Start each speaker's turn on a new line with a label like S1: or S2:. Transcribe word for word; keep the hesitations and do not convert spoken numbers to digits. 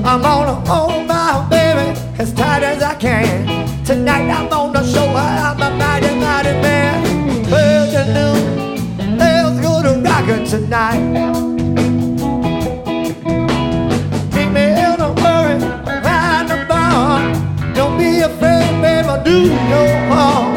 S1: I'm gonna hold my baby as tight as I can. Tonight I'm gonna show her I'm a mighty, mighty man. Well, you know, let's go to rockin' tonight. Meet me in a hurry around the bar. Don't be afraid, baby, do no harm.